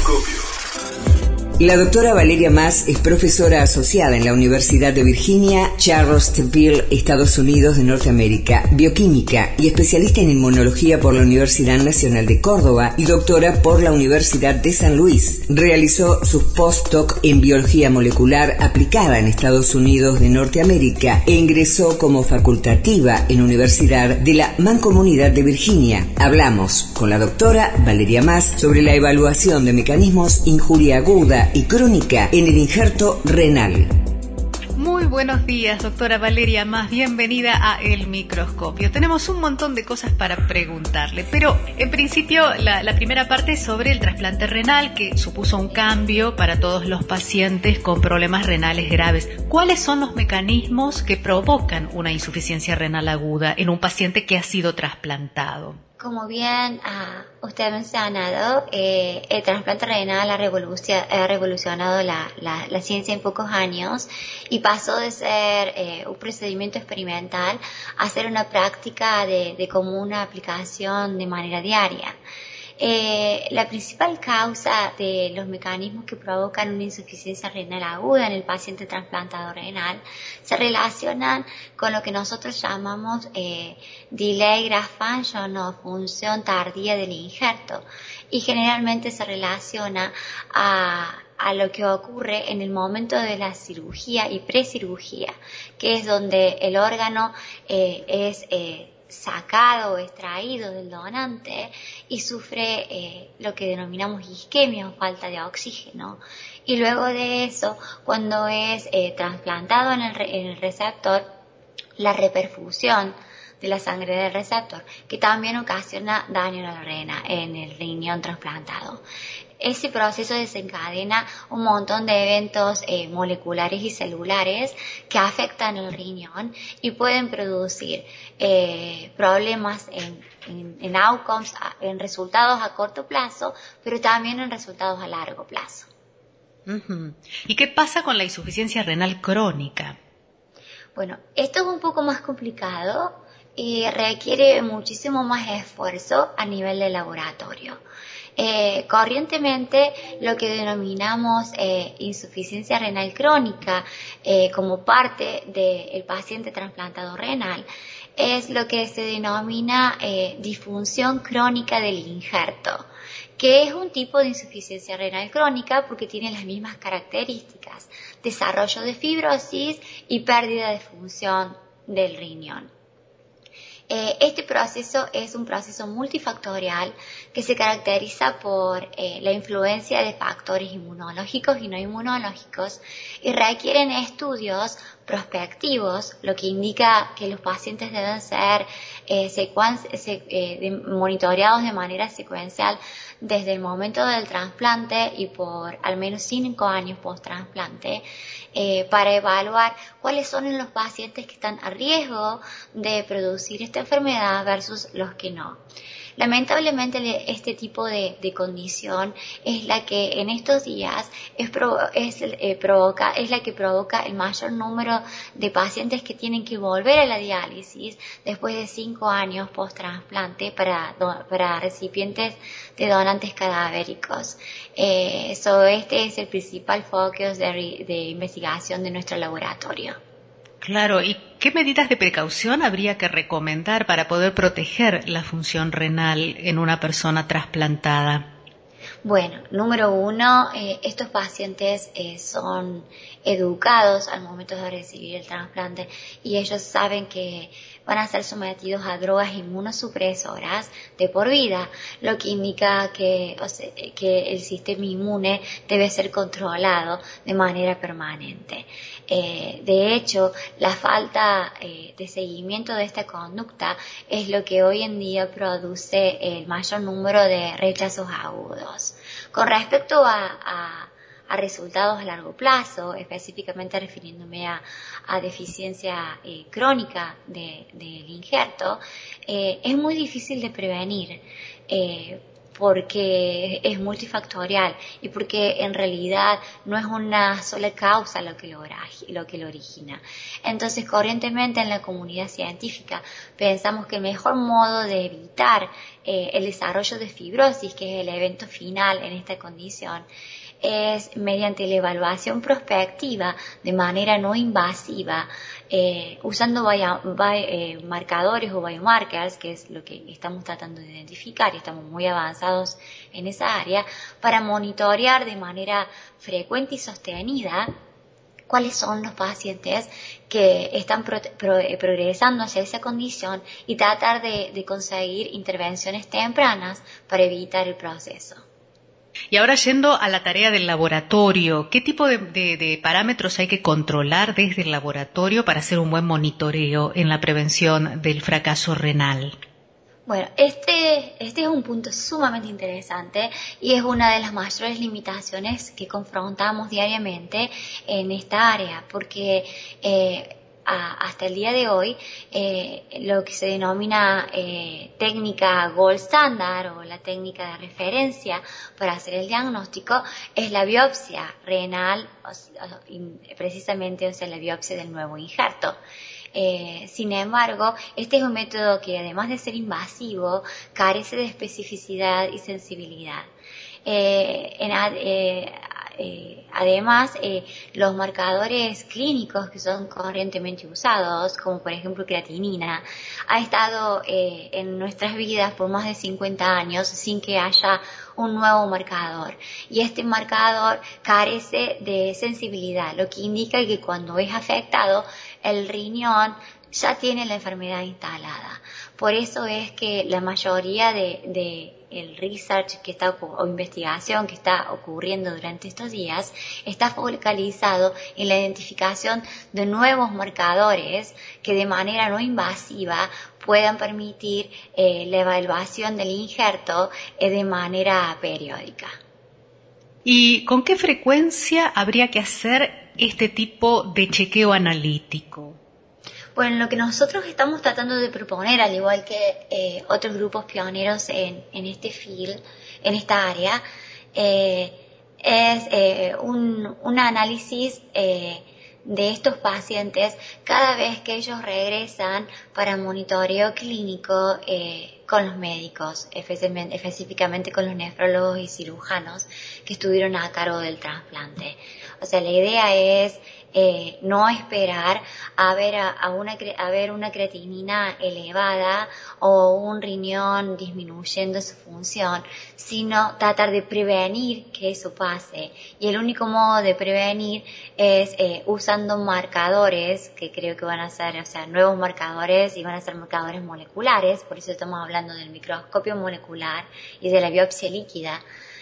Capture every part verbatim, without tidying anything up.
microscopio. La doctora Valeria Mas es profesora asociada en la Universidad de Virginia, Charlottesville, Estados Unidos de Norteamérica, bioquímica y especialista en inmunología por la Universidad Nacional de Córdoba y doctora por la Universidad de San Luis. Realizó sus postdoc en biología molecular aplicada en Estados Unidos de Norteamérica e ingresó como facultativa en Universidad de la Mancomunidad de Virginia. Hablamos con la doctora Valeria Mas sobre la evaluación de mecanismos injuria aguda y crónica en el injerto renal. Muy buenos días, doctora Valeria Mas, bienvenida a El Microscopio. Tenemos un montón de cosas para preguntarle, pero en principio la, la primera parte es sobre el trasplante renal, que supuso un cambio para todos los pacientes con problemas renales graves. ¿Cuáles son los mecanismos que provocan una insuficiencia renal aguda en un paciente que ha sido trasplantado? Como bien uh, usted ha mencionado, eh, el trasplante renal ha, revolucion- ha revolucionado la, la, la ciencia en pocos años y pasó de ser eh, un procedimiento experimental a ser una práctica de, de común aplicación de manera diaria. Eh, la principal causa de los mecanismos que provocan una insuficiencia renal aguda en el paciente trasplantado renal se relacionan con lo que nosotros llamamos eh, delay graft function o función tardía del injerto, y generalmente se relaciona a a lo que ocurre en el momento de la cirugía y precirugía, que es donde el órgano eh, es eh, sacado o extraído del donante y sufre eh, lo que denominamos isquemia o falta de oxígeno. Y luego de eso, cuando es eh, trasplantado en el, re- en el receptor, la reperfusión de la sangre del receptor, que también ocasiona daño en la rena, en el riñón trasplantado. Ese proceso desencadena un montón de eventos eh, moleculares y celulares que afectan el riñón y pueden producir eh, problemas en, en, en outcomes, en resultados a corto plazo, pero también en resultados a largo plazo. Uh-huh. ¿Y qué pasa con la insuficiencia renal crónica? Bueno, esto es un poco más complicado y requiere muchísimo más esfuerzo a nivel de laboratorio. Eh, corrientemente, lo que denominamos eh, insuficiencia renal crónica eh, como parte del paciente trasplantado renal es lo que se denomina eh, disfunción crónica del injerto, que es un tipo de insuficiencia renal crónica porque tiene las mismas características: desarrollo de fibrosis y pérdida de función del riñón. Eh, este proceso es un proceso multifactorial que se caracteriza por eh, la influencia de factores inmunológicos y no inmunológicos y requieren estudios prospectivos, lo que indica que los pacientes deben ser eh, secuen- se, eh, de, monitoreados de manera secuencial desde el momento del trasplante y por al menos cinco años post-trasplante, eh, para evaluar cuáles son los pacientes que están a riesgo de producir esta enfermedad versus los que no. Lamentablemente este tipo de, de condición es la que en estos días es, pro, es, eh, provoca, es la que provoca el mayor número de pacientes que tienen que volver a la diálisis después de cinco años post-trasplante para, para recipientes de donantes cadavéricos. Eh, so este es el principal foco de, de investigación de nuestro laboratorio. Claro, ¿y qué medidas de precaución habría que recomendar para poder proteger la función renal en una persona trasplantada? Bueno, número uno, eh, estos pacientes eh, son educados al momento de recibir el trasplante y ellos saben que van a ser sometidos a drogas inmunosupresoras de por vida, lo que indica que, o sea, que el sistema inmune debe ser controlado de manera permanente. Eh, de hecho, la falta eh, de seguimiento de esta conducta es lo que hoy en día produce el mayor número de rechazos agudos. Con respecto a, a, a resultados a largo plazo, específicamente refiriéndome a, a deficiencia eh, crónica de, del injerto, eh, es muy difícil de prevenir. Eh, porque es multifactorial y porque en realidad no es una sola causa lo que lo, lo que lo origina. Entonces, corrientemente en la comunidad científica pensamos que el mejor modo de evitar eh, el desarrollo de fibrosis, que es el evento final en esta condición, es mediante la evaluación prospectiva de manera no invasiva, eh, usando bio, bio, eh, marcadores o biomarkers, que es lo que estamos tratando de identificar y estamos muy avanzados en esa área, para monitorear de manera frecuente y sostenida cuáles son los pacientes que están pro, pro, progresando hacia esa condición y tratar de, de conseguir intervenciones tempranas para evitar el proceso. Y ahora yendo a la tarea del laboratorio, ¿qué tipo de, de, de parámetros hay que controlar desde el laboratorio para hacer un buen monitoreo en la prevención del fracaso renal? Bueno, este, este es un punto sumamente interesante y es una de las mayores limitaciones que confrontamos diariamente en esta área, porque eh, a, hasta el día de hoy eh, lo que se denomina eh, técnica gold standard o la técnica de referencia para hacer el diagnóstico es la biopsia renal, o, o, precisamente o sea, la biopsia del nuevo injerto. Eh, sin embargo, este es un método que además de ser invasivo, carece de especificidad y sensibilidad. Eh, en, eh, eh, además, eh, los marcadores clínicos que son corrientemente usados, como por ejemplo creatinina, ha estado eh, en nuestras vidas por más de cincuenta años sin que haya un nuevo marcador. Y este marcador carece de sensibilidad, lo que indica que cuando es afectado, el riñón ya tiene la enfermedad instalada. Por eso es que la mayoría de, de el research que está o investigación que está ocurriendo durante estos días está focalizado en la identificación de nuevos marcadores que de manera no invasiva puedan permitir eh, la evaluación del injerto eh, de manera periódica. ¿Y con qué frecuencia habría que hacer este tipo de chequeo analítico? Bueno, lo que nosotros estamos tratando de proponer, al igual que eh, otros grupos pioneros en, en este field, en esta área, eh, es eh, un, un análisis eh, de estos pacientes cada vez que ellos regresan para monitoreo clínico eh, con los médicos, específicamente con los nefrólogos y cirujanos que estuvieron a cargo del trasplante. O sea, la idea es Eh, no esperar a ver, a, a, una, a ver una creatinina elevada o un riñón disminuyendo su función, sino tratar de prevenir que eso pase. Y el único modo de prevenir es eh, usando marcadores, que creo que van a ser, o sea, nuevos marcadores y van a ser marcadores moleculares, por eso estamos hablando del microscopio molecular y de la biopsia líquida.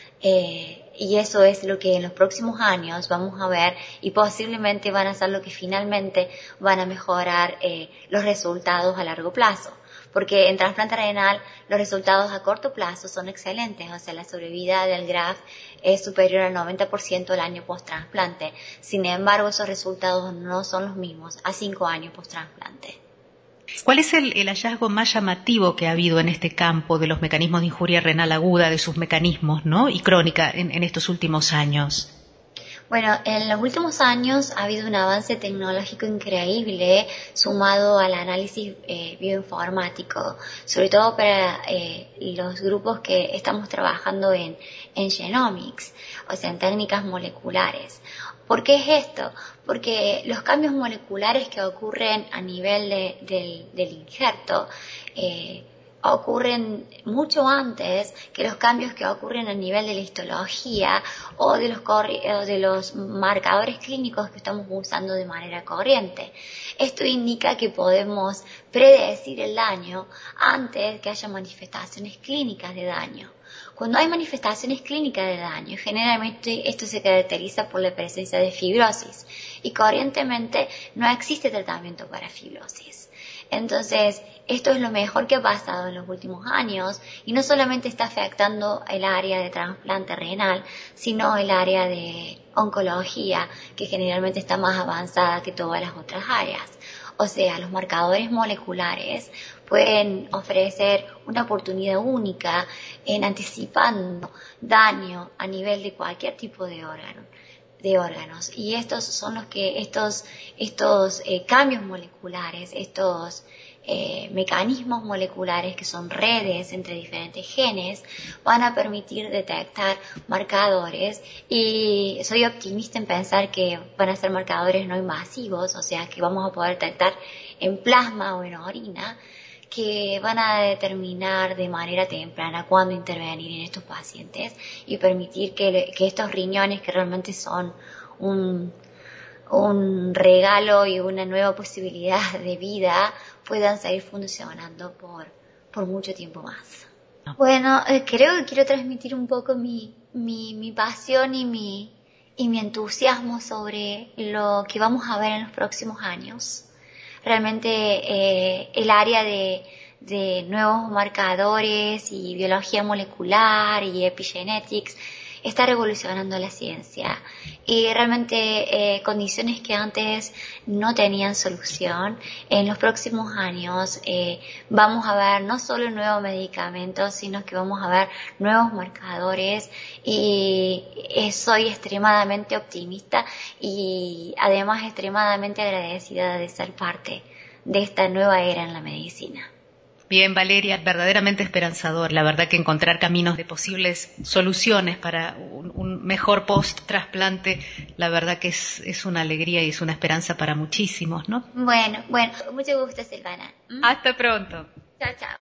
Eh, y eso es lo que en los próximos años vamos a ver y posiblemente van a ser lo que finalmente van a mejorar eh, los resultados a largo plazo, porque en trasplante renal los resultados a corto plazo son excelentes, o sea, la sobrevida del graft es superior al noventa por ciento el año post-trasplante. Sin embargo, esos resultados no son los mismos a cinco años post-trasplante. ¿Cuál es el, el hallazgo más llamativo que ha habido en este campo de los mecanismos de injuria renal aguda, de sus mecanismos, ¿no? y crónica en, en estos últimos años? Bueno, en los últimos años ha habido un avance tecnológico increíble sumado al análisis eh, bioinformático, sobre todo para eh, los grupos que estamos trabajando en, en genomics, o sea, en técnicas moleculares. ¿Por qué es esto? Porque los cambios moleculares que ocurren a nivel de, del, del injerto eh, ocurren mucho antes que los cambios que ocurren a nivel de la histología o de los, o de los marcadores clínicos que estamos usando de manera corriente. Esto indica que podemos predecir el daño antes que haya manifestaciones clínicas de daño. Cuando hay manifestaciones clínicas de daño, generalmente esto se caracteriza por la presencia de fibrosis y corrientemente no existe tratamiento para fibrosis. Entonces, esto es lo mejor que ha pasado en los últimos años y no solamente está afectando el área de trasplante renal, sino el área de oncología, que generalmente está más avanzada que todas las otras áreas. O sea, los marcadores moleculares pueden ofrecer una oportunidad única en anticipando daño a nivel de cualquier tipo de órgano, de órganos. Y estos son los que, estos, estos eh, cambios moleculares, estos Eh, mecanismos moleculares que son redes entre diferentes genes van a permitir detectar marcadores, y soy optimista en pensar que van a ser marcadores no invasivos, o sea que vamos a poder detectar en plasma o en orina, que van a determinar de manera temprana cuándo intervenir en estos pacientes y permitir que, que estos riñones, que realmente son un un regalo y una nueva posibilidad de vida, puedan seguir funcionando por, por mucho tiempo más. Bueno, eh, creo que quiero transmitir un poco mi, mi, mi pasión y mi, y mi entusiasmo sobre lo que vamos a ver en los próximos años. Realmente eh, el área de, de nuevos marcadores y biología molecular y epigenetics está revolucionando la ciencia, y realmente eh, condiciones que antes no tenían solución, en los próximos años eh, vamos a ver no solo nuevos medicamentos, sino que vamos a ver nuevos marcadores, y eh, soy extremadamente optimista y además extremadamente agradecida de ser parte de esta nueva era en la medicina. Bien, Valeria, verdaderamente esperanzador. La verdad que encontrar caminos de posibles soluciones para un, un mejor post-trasplante, la verdad que es, es una alegría y es una esperanza para muchísimos, ¿no? Bueno, bueno, mucho gusto, Silvana. Hasta pronto. Chao, chao.